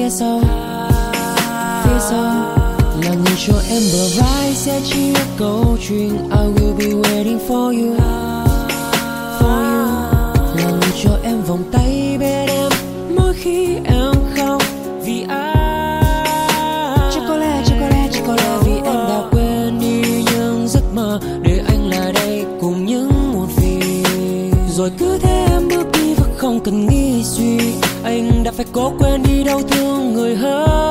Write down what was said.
phía sau. Phía sau là người cho em bờ vai, sẽ chia câu chuyện I will be waiting for you. For you là người cho em vòng tay bên em mỗi khi em khóc vì ai. Chắc có lẽ vì em đã quên đi những giấc mơ để anh lại đây cùng những muộn phiền. Rồi cứ thế em bước đi và không cần nghĩ suy, anh đã phải cố quên đi đau thương người hơn.